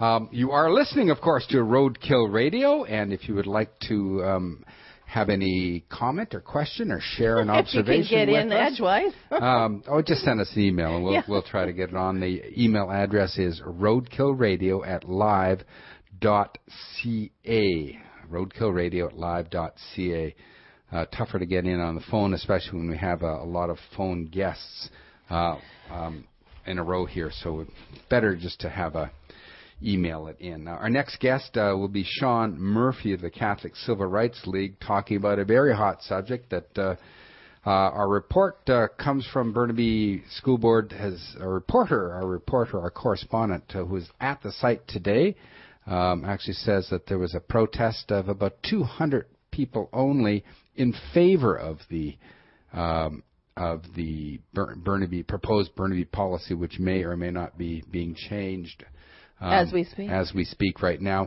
You are listening, of course, to Roadkill Radio, and if you would like to have any comment or question or share an observation you can get in edgewise. Just send us an email, and we'll try to get it on. The email address is roadkillradio@live.ca. roadkillradio@live.ca. Tougher to get in on the phone, especially when we have a lot of phone guests in a row here, so better just to have a email it in. Our next guest will be Sean Murphy of the Catholic Civil Rights League, talking about a very hot subject that our report comes from Burnaby School Board. Has our correspondent who was at the site today actually says that there was a protest of about 200 people only in favor of the proposed Burnaby policy, which may or may not be being changed as we speak right now.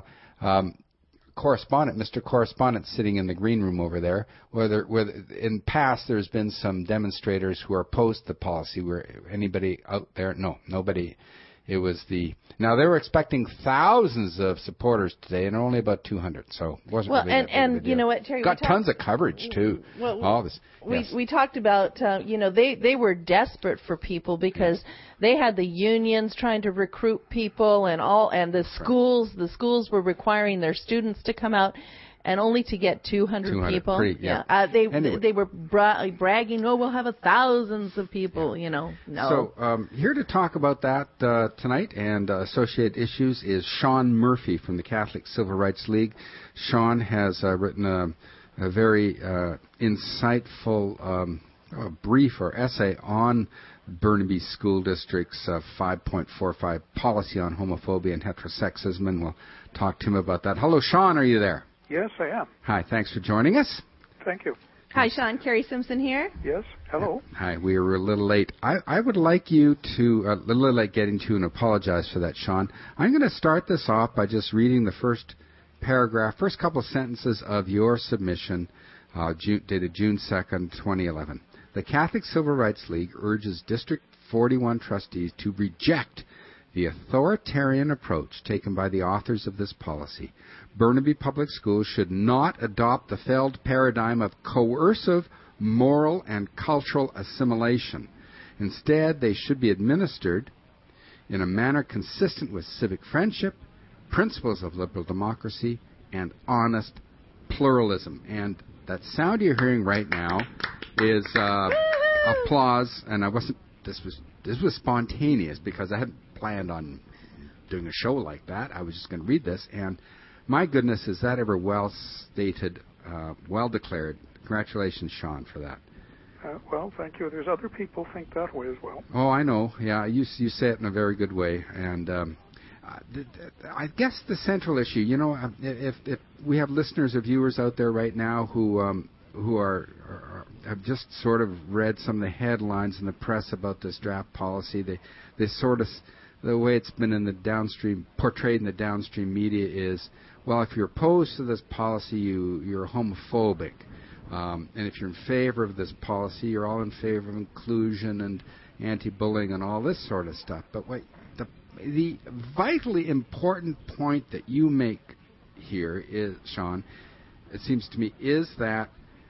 Mr. Correspondent sitting in the green room over there, where in past there's been some demonstrators who are opposed to the policy. Where anybody out there? No, nobody. It was now they were expecting thousands of supporters today, and only about 200. So it wasn't really that big of a deal. You know what, Terry? Got tons of coverage too. All this. We talked about they were desperate for people because they had the unions trying to recruit people and the schools were requiring their students to come out. And only to get 200 people. They were bragging, we'll have thousands of people, No. So here to talk about that tonight and associated issues is Sean Murphy from the Catholic Civil Rights League. Sean has written a very insightful brief or essay on Burnaby School District's 5.45 policy on homophobia and heterosexism, and we'll talk to him about that. Hello, Sean, are you there? Yes, I am. Hi, thanks for joining us. Thank you. Hi, Sean. Carrie Simpson here. Yes, hello. Hi, we were a little late. I would like you to, a little late getting to, and apologize for that, Sean. I'm going to start this off by just reading the first couple of sentences of your submission, dated June 2nd, 2011. The Catholic Civil Rights League urges District 41 trustees to reject the authoritarian approach taken by the authors of this policy. Burnaby Public Schools should not adopt the failed paradigm of coercive moral and cultural assimilation. Instead, they should be administered in a manner consistent with civic friendship, principles of liberal democracy, and honest pluralism. And that sound you're hearing right now is applause, and this was spontaneous because I hadn't planned on doing a show like that. I was just going to read this, and my goodness, is that ever well stated, well declared. Congratulations, Sean, for that. Well, thank you. There's other people think that way as well. Oh, I know. Yeah, you say it in a very good way. And I guess the central issue, if we have listeners or viewers out there right now who have just sort of read some of the headlines in the press about this draft policy, they sort of, the way it's been portrayed in the downstream media is, well, if you're opposed to this policy, you're homophobic. And if you're in favor of this policy, you're all in favor of inclusion and anti-bullying and all this sort of stuff. But the vitally important point that you make here is, Sean, it seems to me, is that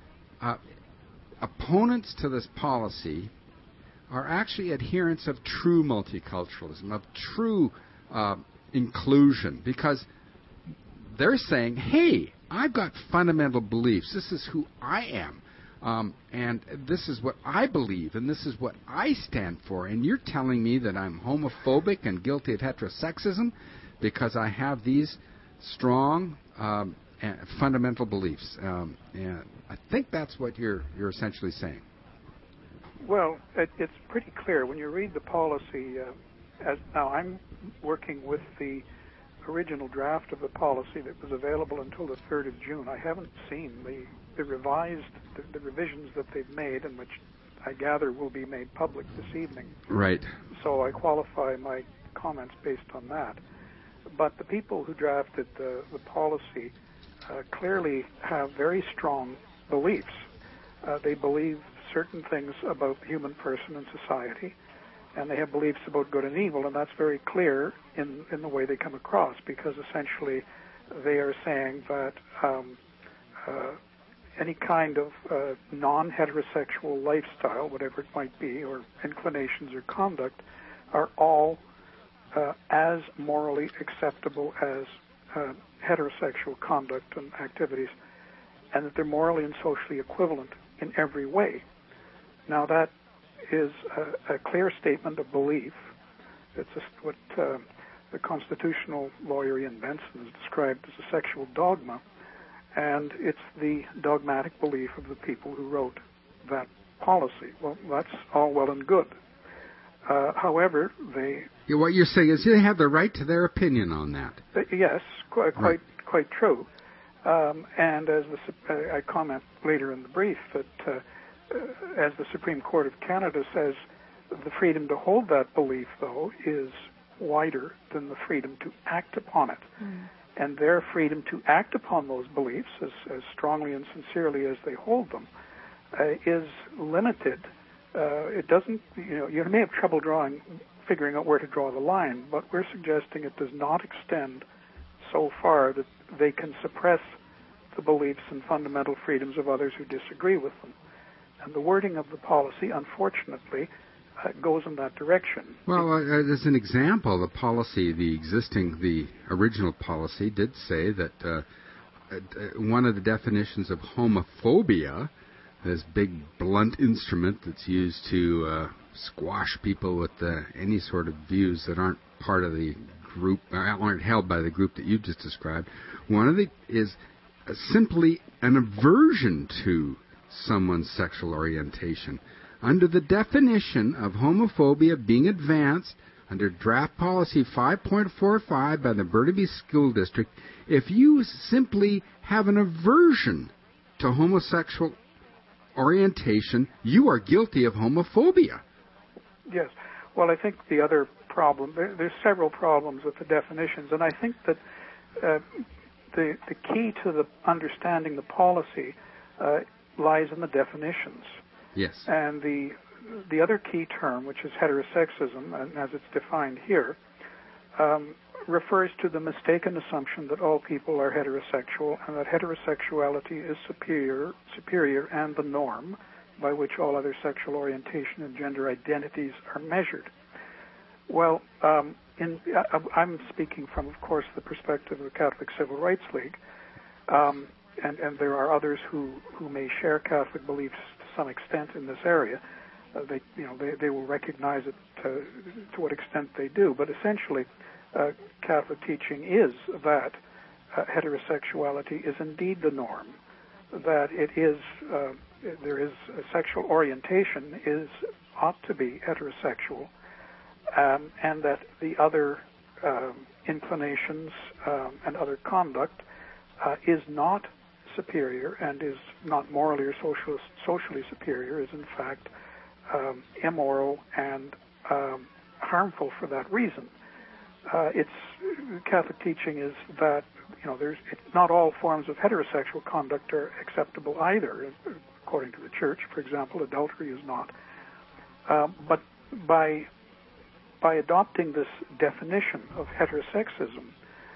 opponents to this policy are actually adherents of true multiculturalism, of true inclusion, because they're saying, hey, I've got fundamental beliefs. This is who I am, and this is what I believe, and this is what I stand for. And you're telling me that I'm homophobic and guilty of heterosexism because I have these strong fundamental beliefs. And I think that's what you're essentially saying. Well, it's pretty clear when you read the policy. Now, I'm working with the original draft of the policy that was available until the 3rd of June. I haven't seen the revisions that they've made, and which I gather will be made public this evening. Right. So I qualify my comments based on that. But the people who drafted the policy clearly have very strong beliefs. They believe certain things about the human person and society, and they have beliefs about good and evil, and that's very clear in the way they come across, because essentially they are saying that any kind of non-heterosexual lifestyle, whatever it might be, or inclinations or conduct, are all as morally acceptable as heterosexual conduct and activities, and that they're morally and socially equivalent in every way. Now, that is a clear statement of belief. It's what the constitutional lawyer Ian Benson has described as a sexual dogma, and it's the dogmatic belief of the people who wrote that policy. Well, that's all well and good. However, what you're saying is they have the right to their opinion on that. Yes, quite true. And as I comment later in the brief that as the Supreme Court of Canada says, the freedom to hold that belief, though, is wider than the freedom to act upon it. And their freedom to act upon those beliefs, as strongly and sincerely as they hold them, is limited. It doesn't, you may have trouble figuring out where to draw the line, but we're suggesting it does not extend so far that they can suppress the beliefs and fundamental freedoms of others who disagree with them. And the wording of the policy, unfortunately, goes in that direction. Well, as an example, the original policy did say that one of the definitions of homophobia, this big blunt instrument that's used to squash people with any sort of views that aren't part of the group, aren't held by the group that you just described, one of the is simply an aversion to someone's sexual orientation. Under the definition of homophobia being advanced under Draft Policy 5.45 by the Burnaby School District, if you simply have an aversion to homosexual orientation, you are guilty of homophobia. Yes. Well, I think the other problem, there's several problems with the definitions, and I think that the key to the understanding the policy lies in the definitions. Yes. And the other key term, which is heterosexism, and as it's defined here, refers to the mistaken assumption that all people are heterosexual and that heterosexuality is superior and the norm by which all other sexual orientation and gender identities are measured. Well, I'm speaking from, of course, the perspective of the Catholic Civil Rights League, and there are others who may share Catholic beliefs to some extent in this area. They will recognize it to what extent they do, but essentially, Catholic teaching is that heterosexuality is indeed the norm, that it is there is a sexual orientation ought to be heterosexual, and that the other inclinations and other conduct is not superior and is not morally or socially superior, is in fact immoral and harmful for that reason. Catholic teaching is that not all forms of heterosexual conduct are acceptable either. According to the Church, for example, adultery is not. But by adopting this definition of heterosexism,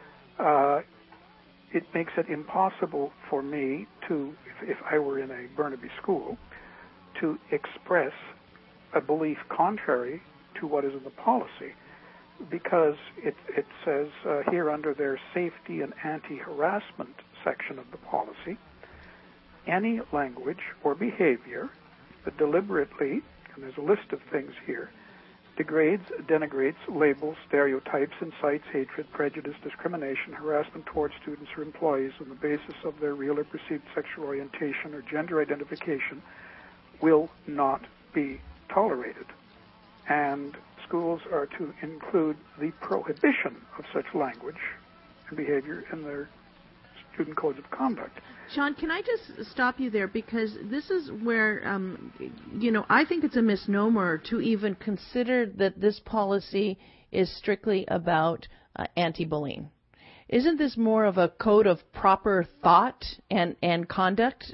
it makes it impossible for me to, if I were in a Burnaby school, to express a belief contrary to what is in the policy, because it says here under their safety and anti-harassment section of the policy, any language or behavior that deliberately, and there's a list of things here, degrades, denigrates, labels, stereotypes, incites hatred, prejudice, discrimination, harassment towards students or employees on the basis of their real or perceived sexual orientation or gender identification will not be tolerated. And schools are to include the prohibition of such language and behavior in their student codes of conduct. Sean, can I just stop you there, because this is where, I think it's a misnomer to even consider that this policy is strictly about anti-bullying. isn't this more of a code of proper thought and conduct?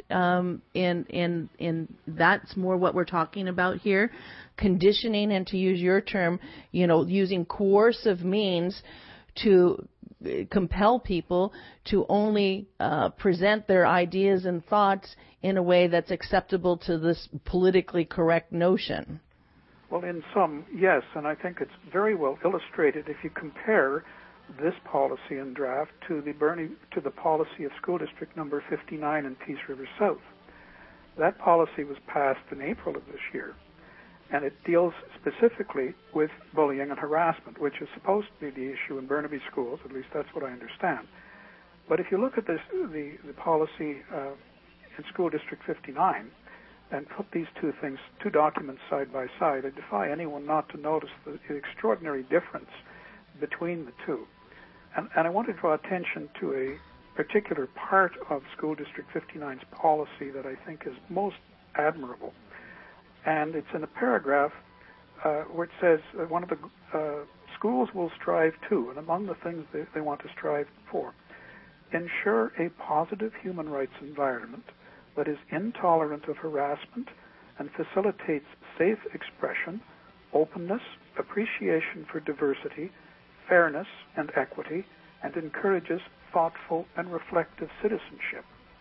In that's more what we're talking about here, conditioning, and to use your term, using coercive means to compel people to only present their ideas and thoughts in a way that's acceptable to this politically correct notion. Well, in some, yes, and I think it's very well illustrated if you compare this policy and draft to the policy of School District Number 59 in Peace River South. That policy was passed in April of this year, and it deals specifically with bullying and harassment, which is supposed to be the issue in Burnaby schools. At least that's what I understand. But if you look at the policy in School District 59 and put these two documents side by side, I defy anyone not to notice the extraordinary difference between the two. And I want to draw attention to a particular part of School District 59's policy that I think is most admirable. And it's in a paragraph where it says one of the schools will strive to, and among the things they want to strive for, ensure a positive human rights environment that is intolerant of harassment and facilitates safe expression, openness, appreciation for diversity, fairness and equity, and encourages thoughtful and reflective citizenship.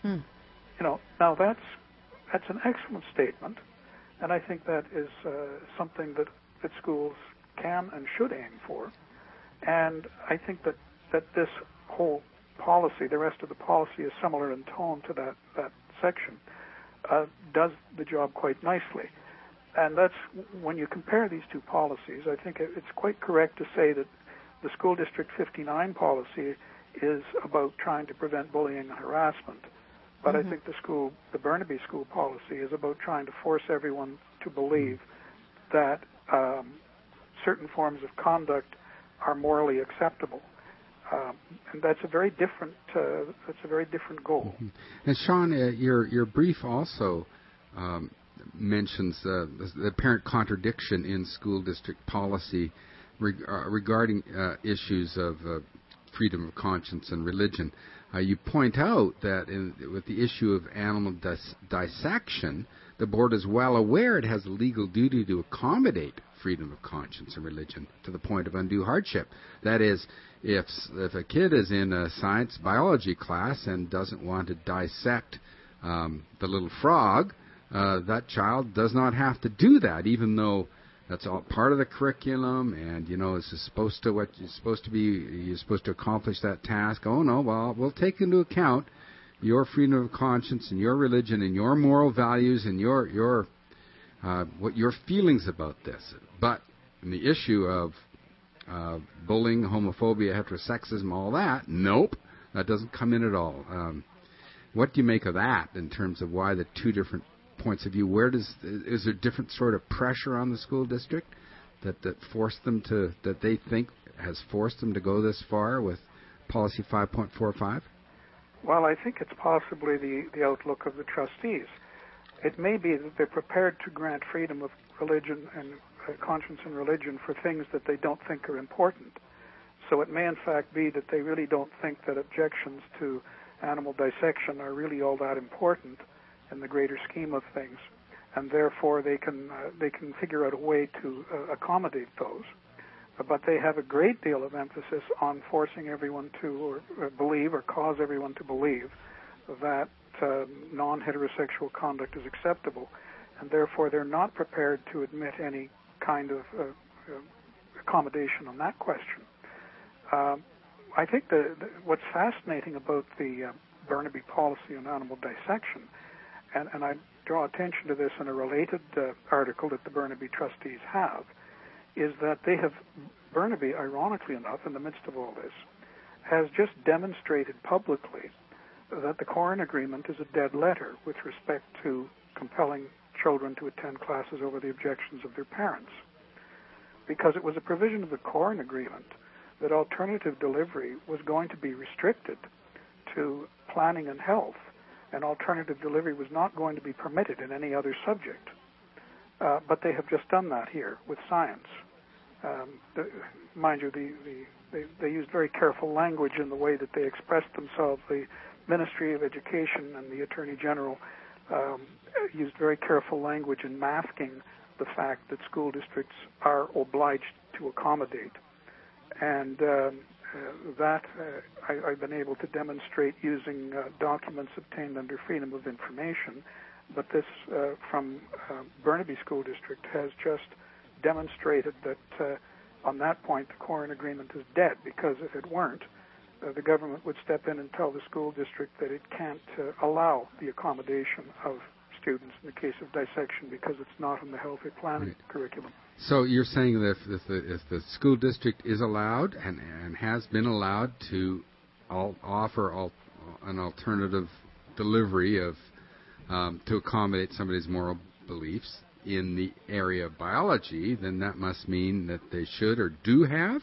Now that's an excellent statement, and I think that is something that schools can and should aim for. And I think that this whole policy, the rest of the policy, is similar in tone to that section, does the job quite nicely. And that's, when you compare these two policies, I think it's quite correct to say that the School District 59 policy is about trying to prevent bullying and harassment. But I think the Burnaby school policy is about trying to force everyone to believe that certain forms of conduct are morally acceptable. And that's a very different goal. And Sean, your brief also mentions the apparent contradiction in school district policy regarding issues of freedom of conscience and religion. You point out that with the issue of animal dissection, the board is well aware it has a legal duty to accommodate freedom of conscience and religion to the point of undue hardship. That is, if a kid is in a science biology class and doesn't want to dissect the little frog, that child does not have to do that, even though that's all part of the curriculum, and it's supposed to accomplish that task. Oh no, well, we'll take into account your freedom of conscience and your religion and your moral values and your what your feelings about this. But in the issue of bullying, homophobia, heterosexism, all that, nope, that doesn't come in at all. What do you make of that in terms of why the two different points of view? Is there different sort of pressure on the school district that forced them that they think has forced them to go this far with policy 5.45? Well, I think it's possibly the outlook of the trustees. It may be that they're prepared to grant freedom of religion and conscience and religion for things that they don't think are important. So it may in fact be that they really don't think that objections to animal dissection are really all that important in the greater scheme of things, and therefore they can figure out a way to accommodate those. But they have a great deal of emphasis on forcing everyone to believe or cause everyone to believe that non-heterosexual conduct is acceptable, and therefore they're not prepared to admit any kind of accommodation on that question. I think what's fascinating about the Burnaby policy on animal dissection, and I draw attention to this in a related article that the Burnaby trustees have, is that Burnaby, ironically enough, in the midst of all this, has just demonstrated publicly that the Corin Agreement is a dead letter with respect to compelling children to attend classes over the objections of their parents. Because it was a provision of the Corin Agreement that alternative delivery was going to be restricted to planning and health, and alternative delivery was not going to be permitted in any other subject. But they have just done that here with science. Mind you, they used very careful language in the way that they expressed themselves. The Ministry of Education and the Attorney General used very careful language in masking the fact that school districts are obliged to accommodate. And I've been able to demonstrate using documents obtained under Freedom of Information. But this from Burnaby School District has just demonstrated that on that point the Corrin Agreement is dead, because if it weren't, the government would step in and tell the school district that it can't allow the accommodation of students in the case of dissection because it's not in the healthy planning curriculum. So you're saying that if the school district is allowed and has been allowed to offer an alternative delivery of to accommodate somebody's moral beliefs in the area of biology, then that must mean that they should or do have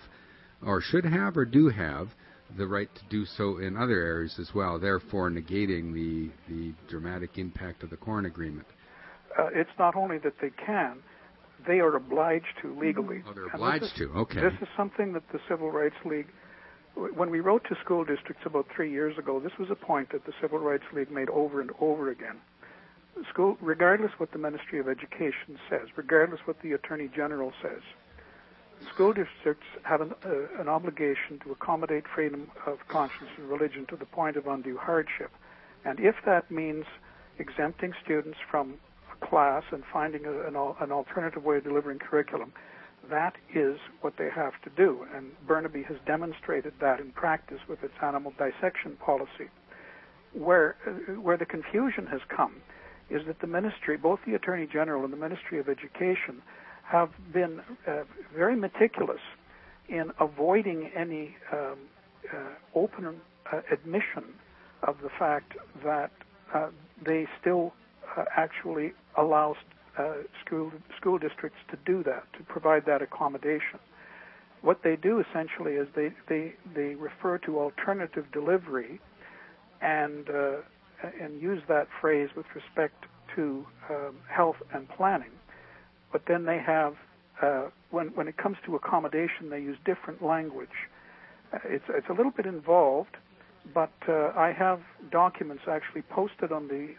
the right to do so in other areas as well, therefore negating the dramatic impact of the Corrin Agreement. It's not only that they can, they are obliged to legally. Oh, they're obliged to, okay. This is something that the Civil Rights League, when we wrote to school districts about 3 years ago, this was a point that the Civil Rights League made over and over again. School, regardless what the Ministry of Education says, regardless what the Attorney General says, school districts have an obligation to accommodate freedom of conscience and religion to the point of undue hardship. And if that means exempting students from a class and finding an alternative way of delivering curriculum, that is what they have to do. And Burnaby has demonstrated that in practice with its animal dissection policy. Where the confusion has come is that the ministry, both the Attorney General and the Ministry of Education, have been very meticulous in avoiding any open admission of the fact that they still actually allow school districts to do that, to provide that accommodation. What they do essentially is they refer to alternative delivery and use that phrase with respect to health and planning. But then they have, when it comes to accommodation, they use different language. It's a little bit involved, but I have documents actually posted on the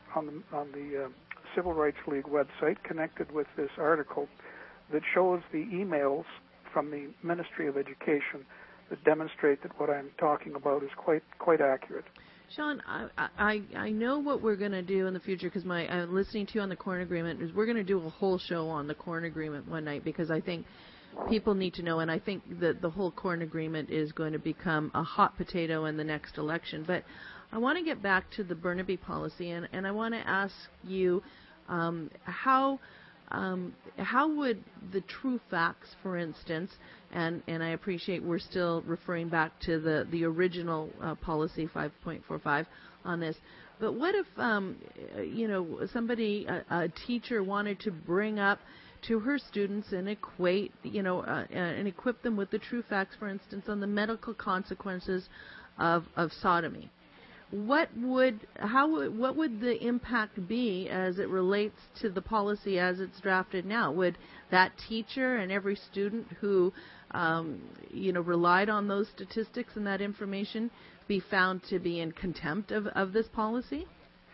Civil Rights League website connected with this article that shows the emails from the Ministry of Education that demonstrate that what I'm talking about is quite accurate. Sean, I know what we're going to do in the future, because I'm listening to you on the Corrin Agreement, is we're going to do a whole show on the Corrin Agreement one night, because I think people need to know, and I think that the whole Corrin Agreement is going to become a hot potato in the next election. But I want to get back to the Burnaby policy, and I want to ask you how would the true facts, for instance, and I appreciate we're still referring back to the original policy 5.45 on this, but what if somebody, a teacher, wanted to bring up to her students and equate, and equip them with the true facts, for instance, on the medical consequences of sodomy? What would the impact be as it relates to the policy as it's drafted now? Would that teacher and every student who relied on those statistics and that information be found to be in contempt of this policy?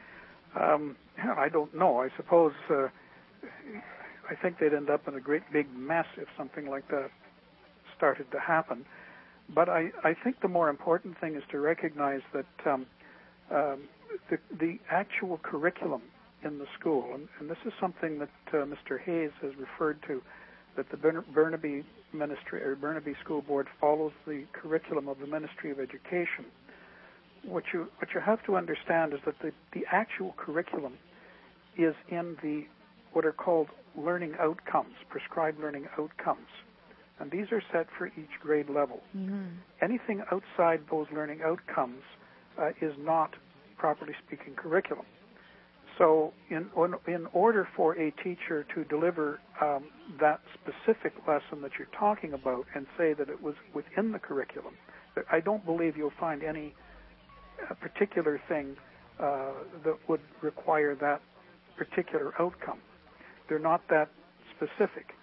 I don't know. I suppose I think they'd end up in a great big mess if something like that started to happen. But I think the more important thing is to recognize that the actual curriculum in the school, and this is something that Mr. Hayes has referred to, that the Burnaby Ministry or Burnaby School Board follows the curriculum of the Ministry of Education. What you have to understand is that the actual curriculum is in what are called learning outcomes, prescribed learning outcomes. And these are set for each grade level. Mm-hmm. Anything outside those learning outcomes is not, properly speaking, curriculum. So in order for a teacher to deliver that specific lesson that you're talking about and say that it was within the curriculum, I don't believe you'll find any particular thing that would require that particular outcome. They're not that specific.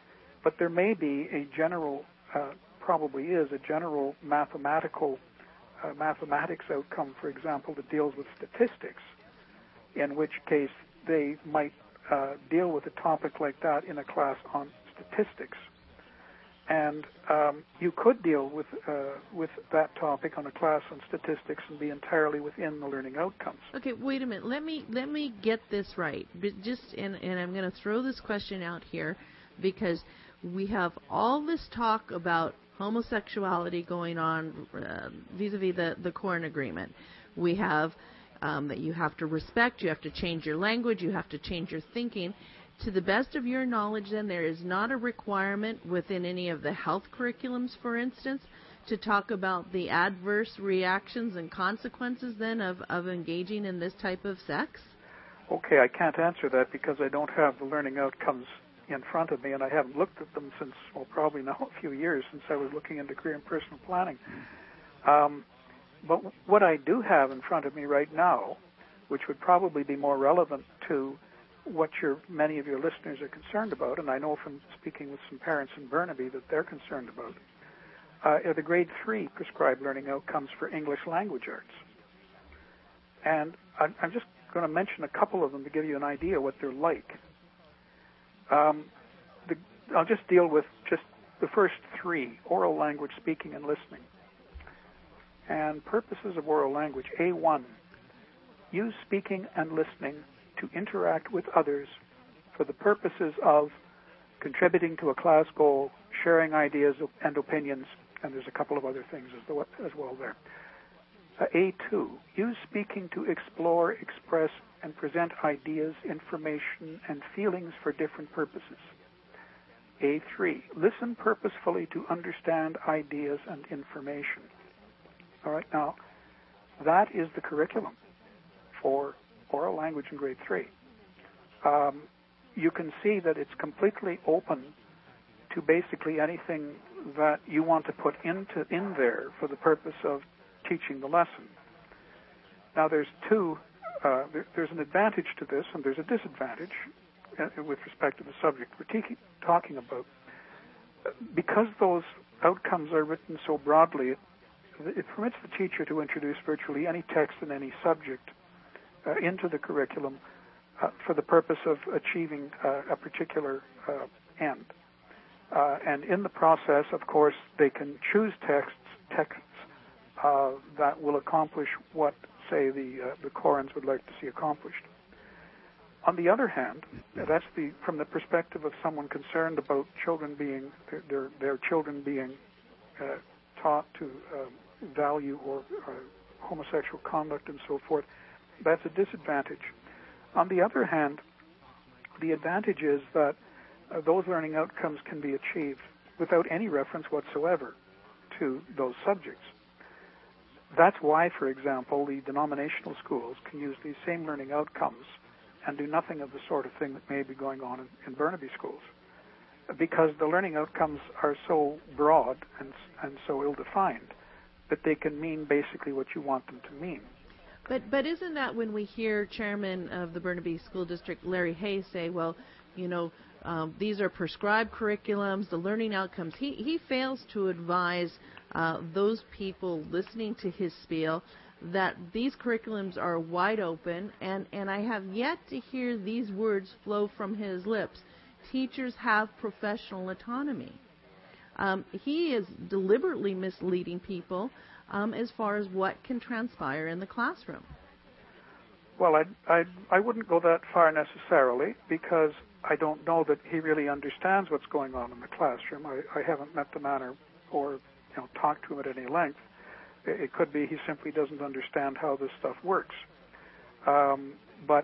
but there may be a general, probably is a general mathematics outcome, for example, that deals with statistics, in which case they might deal with a topic like that in a class on statistics. And you could deal with that topic on a class on statistics and be entirely within the learning outcomes. Okay, wait a minute. Let me get this right. And I'm going to throw this question out here because we have all this talk about homosexuality going on vis-a-vis the Corn Agreement. We have that you have to respect, you have to change your language, you have to change your thinking. To the best of your knowledge, then, there is not a requirement within any of the health curriculums, for instance, to talk about the adverse reactions and consequences, then, of engaging in this type of sex? Okay, I can't answer that because I don't have the learning outcomes in front of me, and I haven't looked at them since, well, probably now a few years since I was looking into career and personal planning. But what I do have in front of me right now, which would probably be more relevant to what many of your listeners are concerned about, and I know from speaking with some parents in Burnaby that they're concerned about, are the grade 3 prescribed learning outcomes for English language arts. And I'm just going to mention a couple of them to give you an idea what they're like. I'll just deal with just the first 3, oral language, speaking, and listening. And purposes of oral language, A1, use speaking and listening to interact with others for the purposes of contributing to a class goal, sharing ideas and opinions, and there's a couple of other things as well there. A2, use speaking to explore, express, and present ideas, information, and feelings for different purposes. A3, listen purposefully to understand ideas and information. All right, now, that is the curriculum for oral language in grade 3. You can see that it's completely open to basically anything that you want to put in there for the purpose of teaching the lesson. Now, there's there's an advantage to this, and there's a disadvantage with respect to the subject we're talking about. Because those outcomes are written so broadly, it permits the teacher to introduce virtually any text in any subject into the curriculum for the purpose of achieving a particular end. And in the process, of course, they can choose texts that will accomplish what, say, the Corans would like to see accomplished. On the other hand, that's from the perspective of someone concerned about children being their children being taught to value or homosexual conduct and so forth. That's a disadvantage. On the other hand, the advantage is that those learning outcomes can be achieved without any reference whatsoever to those subjects. That's why, for example, the denominational schools can use these same learning outcomes and do nothing of the sort of thing that may be going on in Burnaby schools, because the learning outcomes are so broad and so ill-defined that they can mean basically what you want them to mean. But isn't that when we hear Chairman of the Burnaby School District, Larry Hayes, say, well, these are prescribed curriculums, the learning outcomes. He fails to advise those people listening to his spiel that these curriculums are wide open, and I have yet to hear these words flow from his lips. Teachers have professional autonomy. He is deliberately misleading people as far as what can transpire in the classroom. Well, I wouldn't go that far necessarily, because I don't know that he really understands what's going on in the classroom. I haven't met the man or talked to him at any length. It could be he simply doesn't understand how this stuff works. But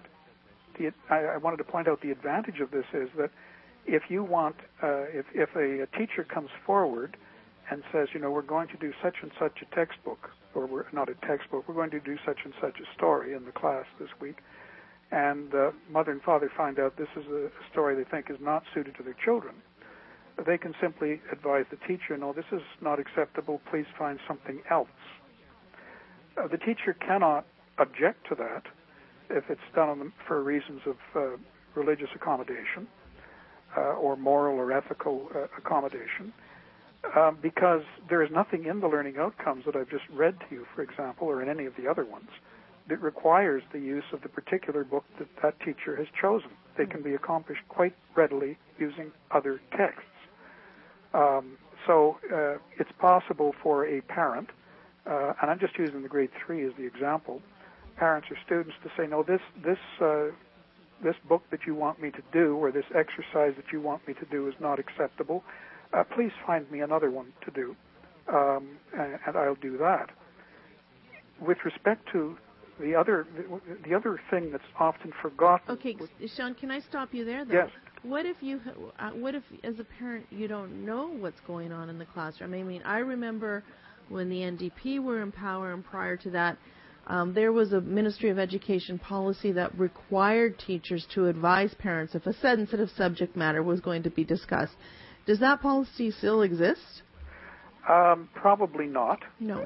I wanted to point out the advantage of this is that if you want, if a teacher comes forward and says, we're going to do such and such a textbook, or we're not a textbook, we're going to do such and such a story in the class this week, and mother and father find out this is a story they think is not suited to their children, they can simply advise the teacher, no, this is not acceptable, please find something else. The teacher cannot object to that if it's done for reasons of religious accommodation. or moral or ethical accommodation, because there is nothing in the learning outcomes that I've just read to you, for example, or in any of the other ones, that requires the use of the particular book that that teacher has chosen. They can be accomplished quite readily using other texts. So it's possible for a parent, and I'm just using the grade 3 as the example, parents or students to say, no, this book that you want me to do, or this exercise that you want me to do, is not acceptable. Please find me another one to do, and I'll do that. With respect to the other thing that's often forgotten. Okay, Sean, can I stop you there, though? Yes. What if as a parent, you don't know what's going on in the classroom? I mean, I remember when the NDP were in power, and prior to that, there was a Ministry of Education policy that required teachers to advise parents if a sensitive subject matter was going to be discussed. Does that policy still exist? Probably not. No.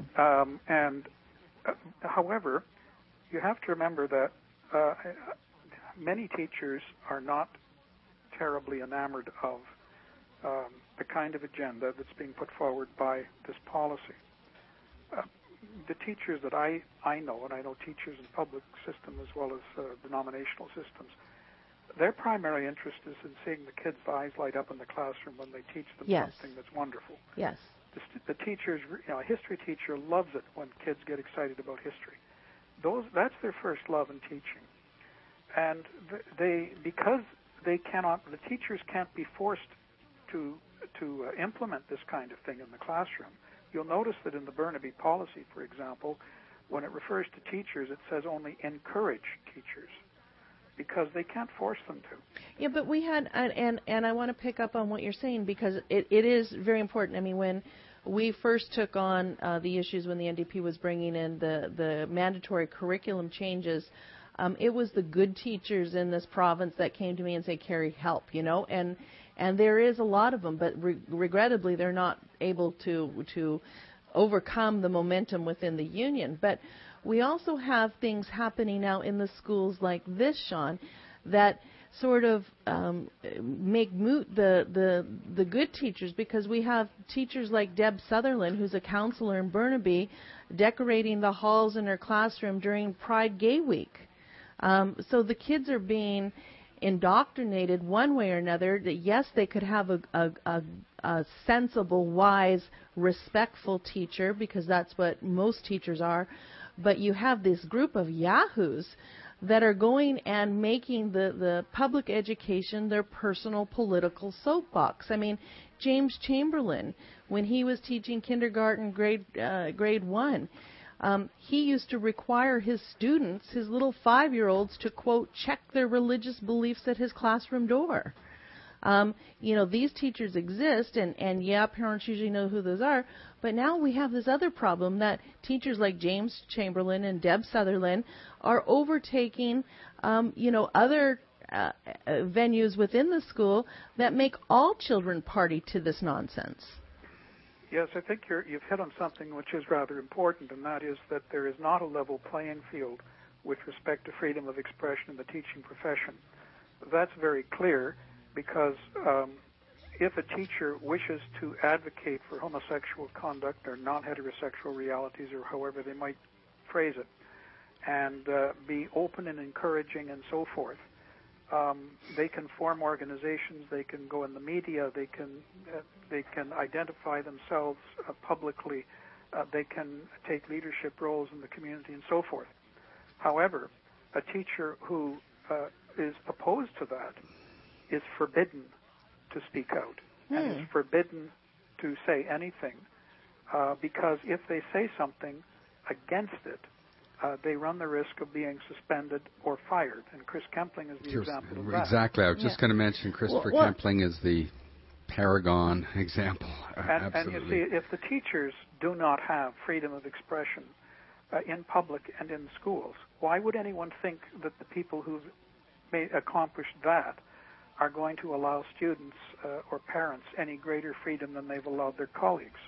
However, you have to remember that many teachers are not terribly enamored of the kind of agenda that's being put forward by this policy. The teachers that I know, and I know teachers in the public system as well as denominational systems, their primary interest is in seeing the kids' eyes light up in the classroom when they teach them something that's wonderful. Yes. The teachers, a history teacher loves it when kids get excited about history. That's their first love in teaching, and because the teachers can't be forced to implement this kind of thing in the classroom. You'll notice that in the Burnaby policy, for example, when it refers to teachers, it says only encourage teachers, because they can't force them to. Yeah, but we had, and I want to pick up on what you're saying, because it is very important. I mean, when we first took on the issues when the NDP was bringing in the mandatory curriculum changes, it was the good teachers in this province that came to me and said, Carrie, help, and there is a lot of them, but regrettably they're not able to overcome the momentum within the union. But we also have things happening now in the schools like this, Sean, that sort of make moot the good teachers, because we have teachers like Deb Sutherland, who's a counselor in Burnaby, decorating the halls in her classroom during Pride Gay Week. So the kids are being indoctrinated one way or another that yes, they could have a sensible, wise, respectful teacher, because that's what most teachers are, but you have this group of yahoos that are going and making the public education their personal political soapbox. I mean, James Chamberlain, when he was teaching kindergarten grade 1, he used to require his students, his little 5-year-olds, to, quote, check their religious beliefs at his classroom door. These teachers exist, and parents usually know who those are, but now we have this other problem that teachers like James Chamberlain and Deb Sutherland are overtaking, other venues within the school that make all children party to this nonsense. Yes, I think you've hit on something which is rather important, and that is that there is not a level playing field with respect to freedom of expression in the teaching profession. That's very clear, because if a teacher wishes to advocate for homosexual conduct or non-heterosexual realities, or however they might phrase it, and be open and encouraging and so forth, they can form organizations, they can go in the media, they can identify themselves publicly, they can take leadership roles in the community and so forth. However, a teacher who is opposed to that is forbidden to speak out and is forbidden to say anything, because if they say something against it, they run the risk of being suspended or fired. And Chris Kempling is the example of that. Exactly. I was just going to mention Christopher Kempling is the paragon example. And you see, if the teachers do not have freedom of expression in public and in schools, why would anyone think that the people who've accomplished that are going to allow students or parents any greater freedom than they've allowed their colleagues?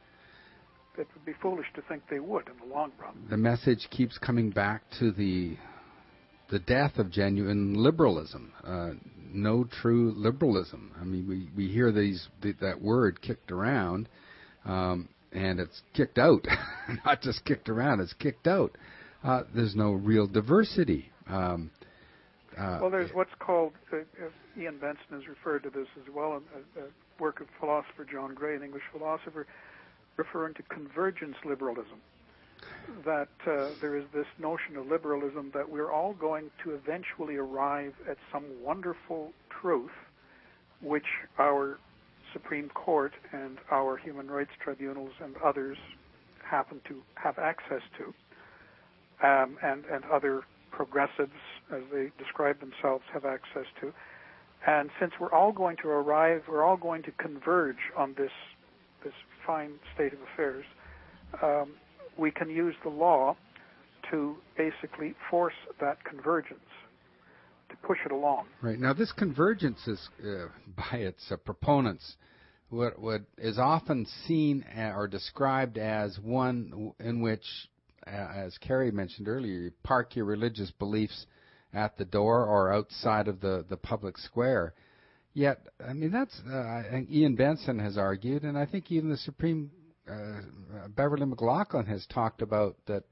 It would be foolish to think they would in the long run. The message keeps coming back to the death of genuine liberalism. no true liberalism. I mean, we hear that word kicked around, and it's kicked out, not just kicked around, it's kicked out. There's no real diversity. Well, there's what's called, Ian Benson has referred to this as well, a work of philosopher John Gray, an English philosopher, referring to convergence liberalism. That there is this notion of liberalism that we're all going to eventually arrive at some wonderful truth which our Supreme Court and our human rights tribunals and others happen to have access to, and other progressives, as they describe themselves, have access to. And since we're all going to converge on this fine state of affairs, we can use the law to basically force that convergence, to push it along. Right. Now, this convergence is, by its proponents, what is often seen or described as one in which, as Carrie mentioned earlier, you park your religious beliefs at the door or outside of the public square. Yet, I mean, that's I think Ian Benson has argued, and I think even the Supreme Beverly McLaughlin has talked about that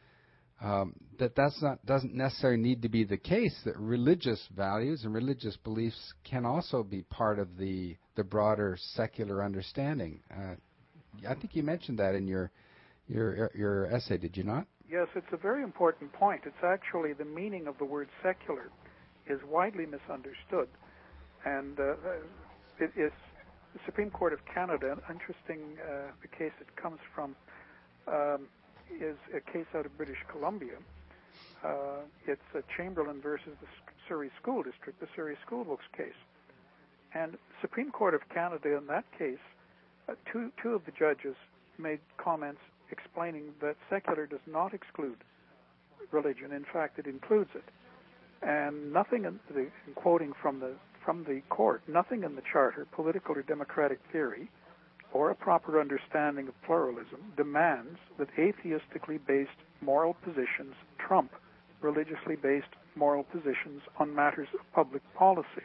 doesn't necessarily need to be the case. That religious values and religious beliefs can also be part of the broader secular understanding. I think you mentioned that in your essay, did you not? Yes, it's a very important point. It's actually the meaning of the word secular is widely misunderstood, and it is. The Supreme Court of Canada, interesting, the case it comes from is a case out of British Columbia. It's Chamberlain versus the Surrey School District, the Surrey School Books case. And Supreme Court of Canada in that case, two of the judges made comments explaining that secular does not exclude religion. In fact, it includes it. And nothing, quoting from the court, nothing in the Charter, political or democratic theory, or a proper understanding of pluralism demands that atheistically based moral positions trump religiously based moral positions on matters of public policy.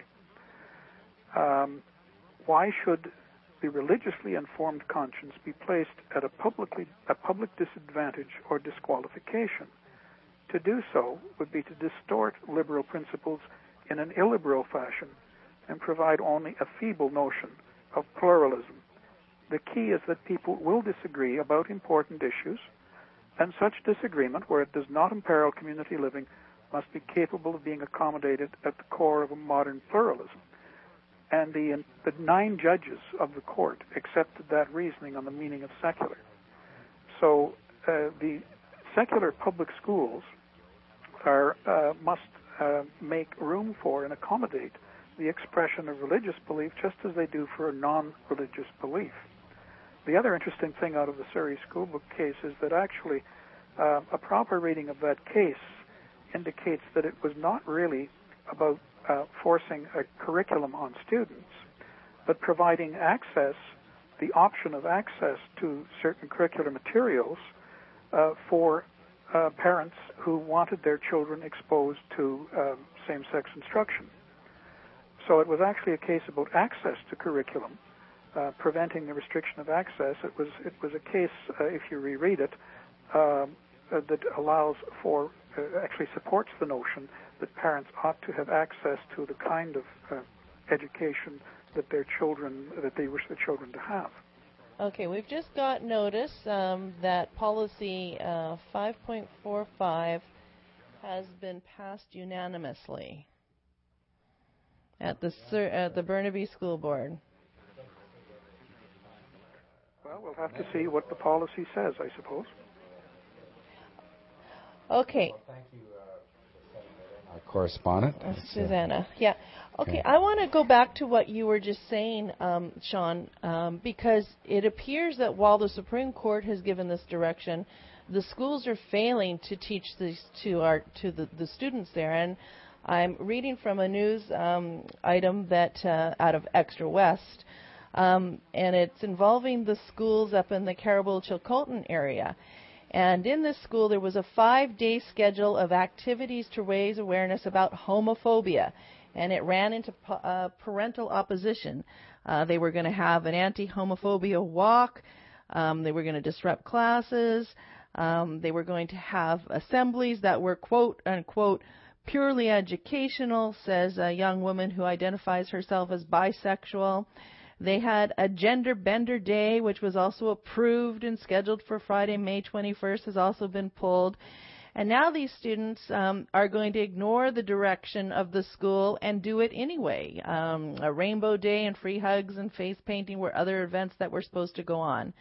Why should the religiously informed conscience be placed at a public disadvantage or disqualification? To do so would be to distort liberal principles in an illiberal fashion and provide only a feeble notion of pluralism. The key is that people will disagree about important issues, and such disagreement, where it does not imperil community living, must be capable of being accommodated at the core of a modern pluralism. And the 9 judges of the court accepted that reasoning on the meaning of secular. So the secular public schools must make room for and accommodate the expression of religious belief just as they do for a non-religious belief. The other interesting thing out of the Surrey School Book case is that actually a proper reading of that case indicates that it was not really about forcing a curriculum on students, but providing access, the option of access to certain curricular materials for parents who wanted their children exposed to same-sex instruction. So it was actually a case about access to curriculum, preventing the restriction of access. It was a case, if you reread it, that allows for, actually supports the notion that parents ought to have access to the kind of education that they wish their children to have. Okay, we've just got notice that policy 5.45 has been passed unanimously at the Burnaby School Board. Well, we'll have to see what the policy says, I suppose. Okay. Well, thank you, our correspondent. Susanna. Yeah. Okay, I want to go back to what you were just saying, Sean, because it appears that while the Supreme Court has given this direction, the schools are failing to teach this to the students there. And I'm reading from a news item that out of Extra West, and it's involving the schools up in the Caribou-Chilcotin area. And in this school, there was a 5-day schedule of activities to raise awareness about homophobia and it ran into parental opposition. They were going to have an anti-homophobia walk. They were going to disrupt classes. They were going to have assemblies that were, quote unquote, purely educational, says a young woman who identifies herself as bisexual. They had a gender bender day, which was also approved and scheduled for Friday, May 21st, has also been pulled. And now these students are going to ignore the direction of the school and do it anyway. A rainbow day and free hugs and face painting were other events that were supposed to go on.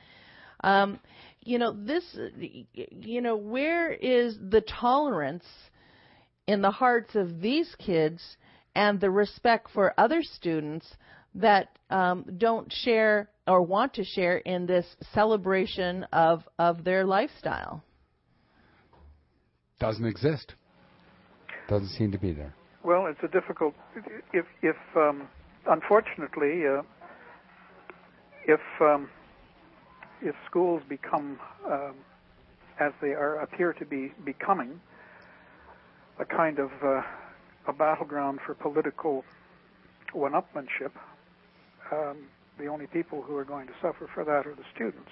Where is the tolerance in the hearts of these kids and the respect for other students that don't share or want to share in this celebration of their lifestyle? Doesn't exist. Doesn't seem to be there. Well, it's a difficult. If unfortunately, if schools become, as they appear to be becoming, a kind of a battleground for political one-upmanship, the only people who are going to suffer for that are the students.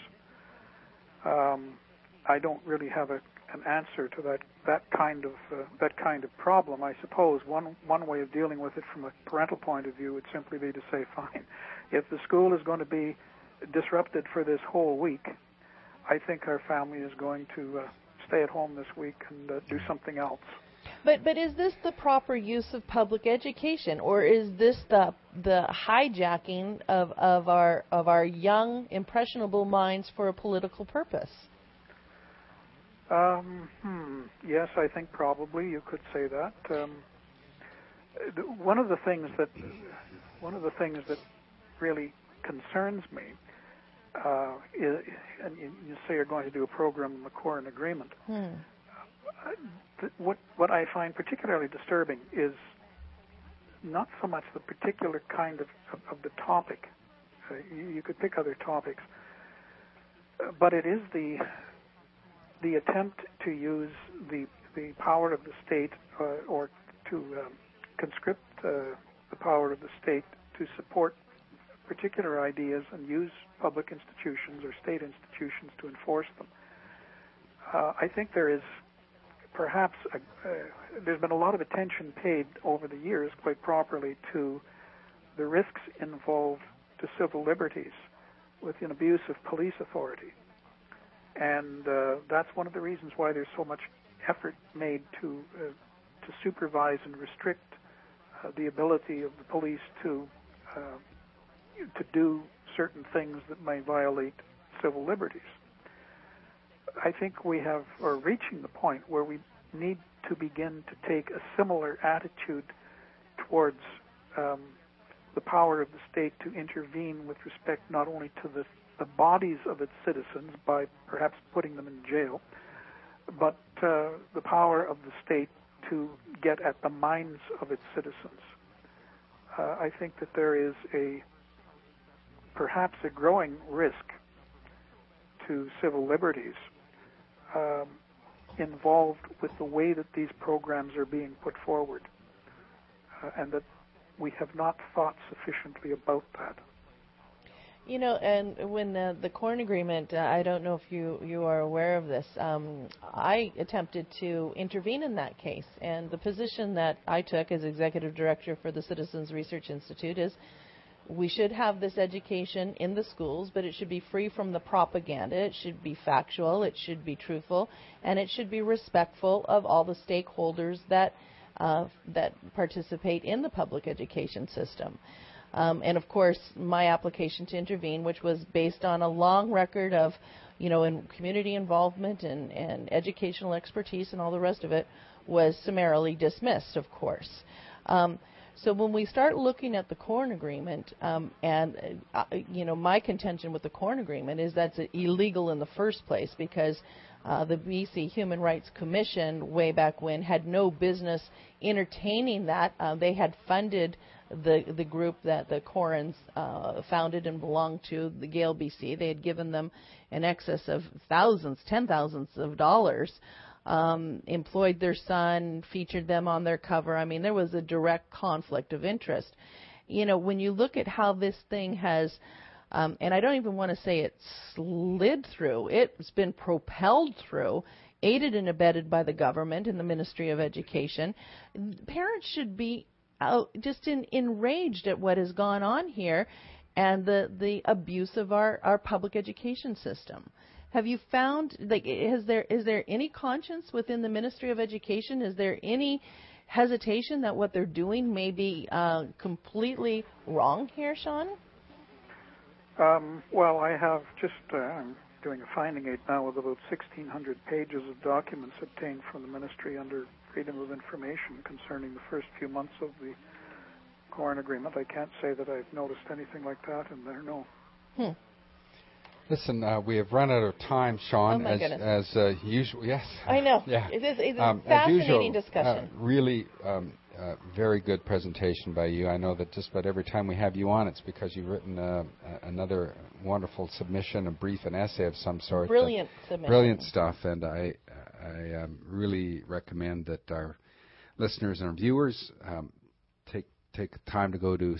I don't really have an answer to that kind of problem. I suppose one way of dealing with it from a parental point of view would simply be to say, fine, if the school is going to be disrupted for this whole week, I think our family is going to stay at home this week and do something else. But is this the proper use of public education, or is this the hijacking of our young, impressionable minds for a political purpose? Yes, I think probably you could say that. One of the things that really concerns me is, and you say you're going to do a program on the Corn Agreement. What I find particularly disturbing is not so much the particular kind of the topic. You could pick other topics, but it is the attempt to use the power of the state or to conscript the power of the state to support particular ideas and use public institutions or state institutions to enforce them. I think there is perhaps there's been a lot of attention paid over the years, quite properly, to the risks involved to civil liberties with an abuse of police authority. And that's one of the reasons why there's so much effort made to supervise and restrict the ability of the police to do certain things that may violate civil liberties. I think we are reaching the point where we need to begin to take a similar attitude towards the power of the state to intervene with respect not only to the bodies of its citizens by perhaps putting them in jail, but the power of the state to get at the minds of its citizens. I think that there is perhaps a growing risk to civil liberties involved with the way that these programs are being put forward, and that we have not thought sufficiently about that. And when the Corn Agreement, I don't know if you are aware of this, I attempted to intervene in that case, and the position that I took as executive director for the Citizens Research Institute is we should have this education in the schools, but it should be free from the propaganda. It should be factual, it should be truthful, and it should be respectful of all the stakeholders that participate in the public education system. And of course, my application to intervene, which was based on a long record of, in community involvement and educational expertise and all the rest of it, was summarily dismissed, of course. So when we start looking at the Corn Agreement, my contention with the Corn Agreement is that's illegal in the first place because the BC Human Rights Commission way back when had no business entertaining that. They had funded the group that the Corans founded and belonged to, the Gale BC. They had given them in excess of $10,000s of dollars, employed their son, featured them on their cover. I mean, there was a direct conflict of interest. You know, when you look at how this thing has, and I don't even want to say it slid through, it's been propelled through, aided and abetted by the government and the Ministry of Education. Parents should be just enraged at what has gone on here and the abuse of our public education system. Have you found, like, is there any conscience within the Ministry of Education? Is there any hesitation that what they're doing may be completely wrong here, Sean? Well, I have just, I'm doing a finding aid now with about 1,600 pages of documents obtained from the Ministry under Freedom of Information concerning the first few months of the Coren Agreement. I can't say that I've noticed anything like that in there, no. Listen, we have run out of time, Sean, as usual. Yes. I know. Yeah. It's a fascinating discussion. Really very good presentation by you. I know that just about every time we have you on, it's because you've written another wonderful submission, a brief, an essay of some sort. Brilliant submission. Brilliant stuff, and I really recommend that our listeners and our viewers take time to go to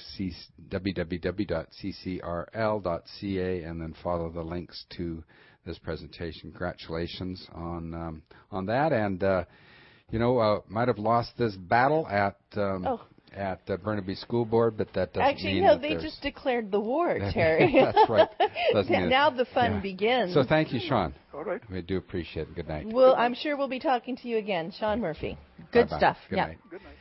www.ccrl.ca and then follow the links to this presentation. Congratulations on that, and might have lost this battle at Burnaby School Board, but that doesn't actually mean no. They just declared the war, Terry. That's right. Now the fun begins. So thank you, Sean. All right. We do appreciate it. Good night. Well, I'm sure we'll be talking to you again, Sean Murphy. Good Bye-bye. stuff. Good night. Good night.